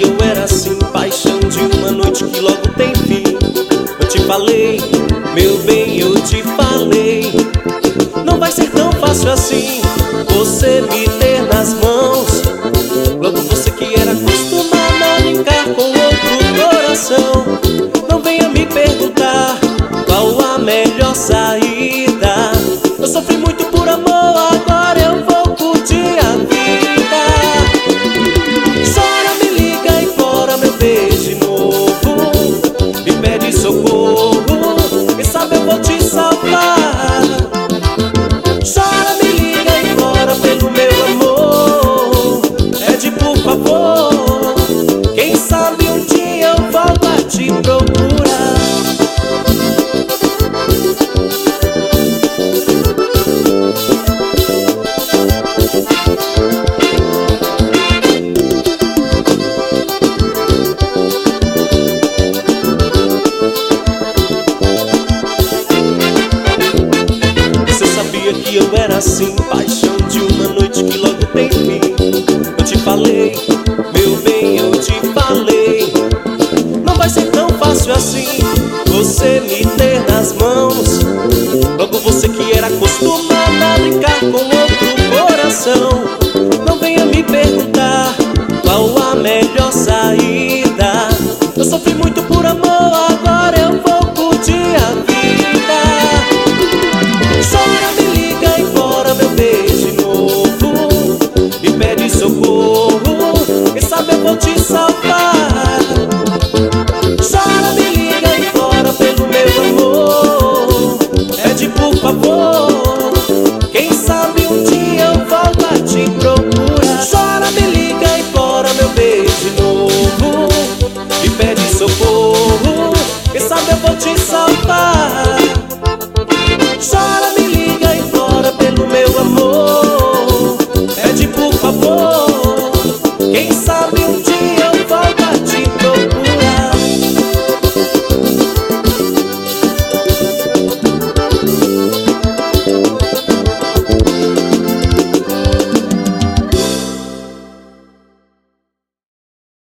eu era assim, paixão de uma noite que logo tem fim. Eu te falei, meu bem, eu te falei, não vai ser tão fácil assim você me ter nas mãos. Logo você que era acostumada a brincar com outro coração, não venha me perguntar qual a melhor saída. Eu sofri muito por amor, agora eu vou curtir a vida. Chora, me liga e implora meu beijo de novo, me pede socorro, quem sabe eu vou te salvar. Chora, me liga e implora pelo meu amor, pede por favor, quem sabe um dia eu volto a te procurar. Que eu era assim, paixão de uma noite que logo tem fim. Eu te falei, meu bem, eu te falei, não vai ser tão fácil assim você me ter nas mãos. Logo você que era acostumada a brincar com outro coração, não venha me perguntar qual a melhor saída. Eu sofri muito por amor, agora eu vou curtir a vida. Chora, me liga, implora meu beijo de novo, me pede socorro, quem sabe eu vou te